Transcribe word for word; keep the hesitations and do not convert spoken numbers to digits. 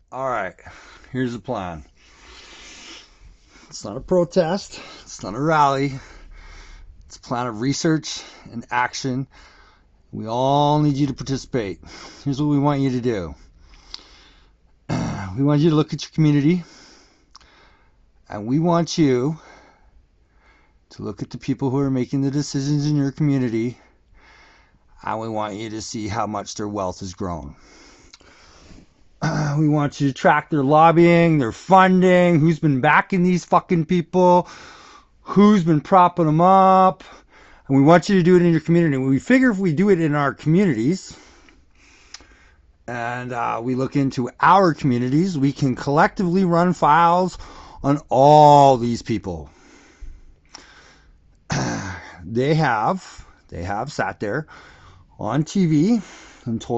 All right, here's the plan. It's not a protest. It's not a rally. It's a plan of research and action. We all need you to participate. Here's what we want you to do. We want you to look at your community, and we want you to look at the people who are making the decisions in your community, and we want you to see how much their wealth has grown. We want you to track their lobbying, their funding, who's been backing these fucking people, who's been propping them up, and we want you to do it in your community. We figure if we do it in our communities, and uh, we look into our communities, we can collectively run files on all these people. They have, they have sat there on T V and told